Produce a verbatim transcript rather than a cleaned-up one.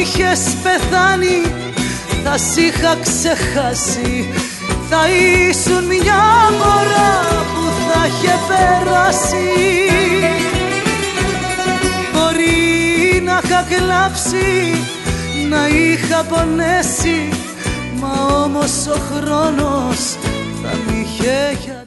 είχες πεθάνει θα σ' είχα ξεχάσει. Θα ήσουν μια φορά που θα είχε περάσει. Μπορεί να είχα κλάψει, να είχα πονέσει, μα όμως ο χρόνος θα μ' είχε